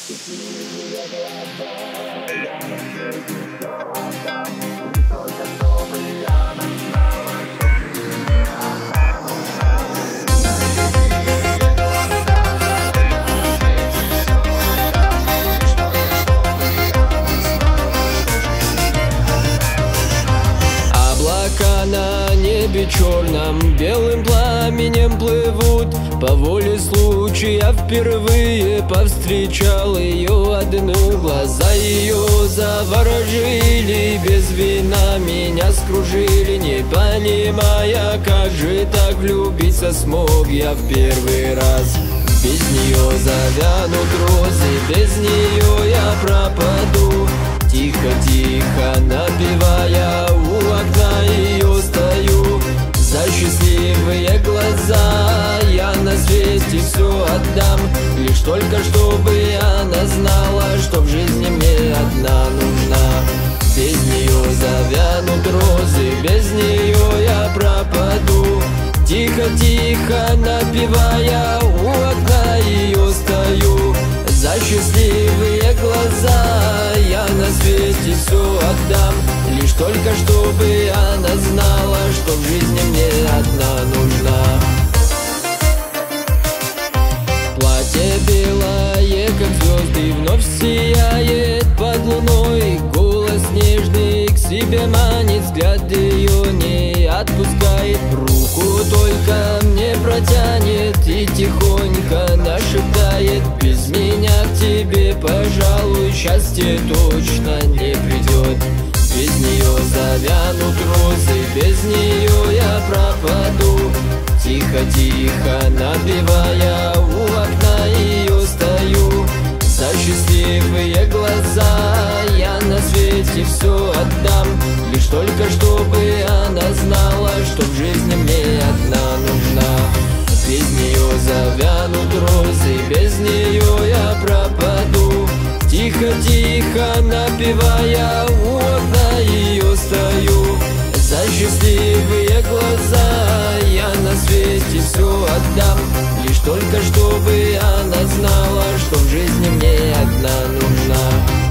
Счастливые глаза, я на свете все отдам, лишь только чтобы она знала, что мне она нужна. Счастливые глаза, я на свете все отдам, лишь только чтобы она знала, что мне она нужна. Облака на небе черном белым пламенем плывут. По воле случая впервые повстречал ее одну. Глаза ее заворожили, без вина меня скружили. Не понимая, как же так влюбиться смог я в первый раз. Без нее завянут розы, без нее я пропаду. Тихо-тихо напевая, у окна ее стою. За счастливые глаза я на свете все отдам, лишь только чтобы она знала, что в жизни мне одна нужна. Без нее завянут розы, без нее я пропаду. Тихо-тихо напевая, у окна ее стою. За счастливые глаза я на свете все отдам, лишь только чтобы она знала, что в жизни мне одна нужна. Платье белое, как звезды, вновь сияет под луной. Голос нежный к себе манит, взгляд ее не отпускает. Руку только мне протянет и тихонько нашептает: без меня к тебе, пожалуй, счастье точно не придет. Без нее завянут розы, без нее я пропаду. Тихо-тихо напевая, у окна ее стою. За счастливые глаза я на свете все отдам, лишь только чтобы она знала, что в жизни мне одна нужна. Без нее завянут розы, без нее я пропаду. Тихо-тихо напевая, у окна ее стою. За счастливые глаза я на свете все отдам, лишь только чтобы она знала, что в жизни мне одна нужна.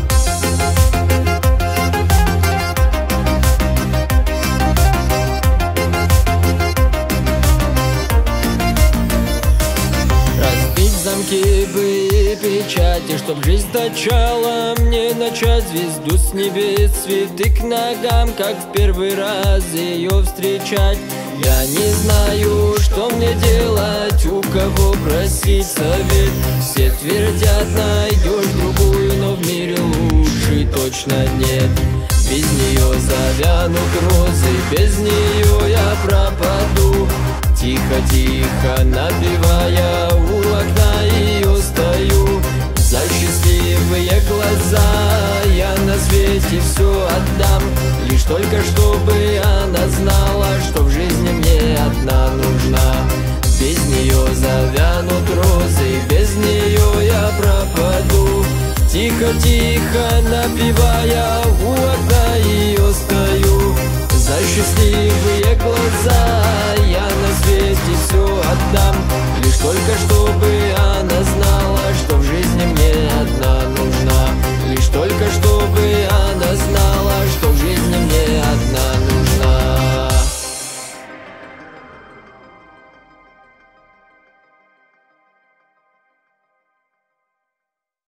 Замки бы и печати, чтоб жизнь начала мне начать. Звезду с небес, цветы к ногам, как в первый раз ее встречать. Я не знаю, что мне делать, у кого просить совет. Все твердят, найдешь другую, но в мире лучше точно нет. Без нее завянут розы, без нее я пропаду. Тихо-тихо напевая, у окна ее стою. За счастливые глаза я на свете все отдам, лишь только чтобы она знала, что в жизни мне одна нужна. Без нее завянут розы, без нее я пропаду. Тихо-тихо напевая, у окна ее стою. За счастливые глаза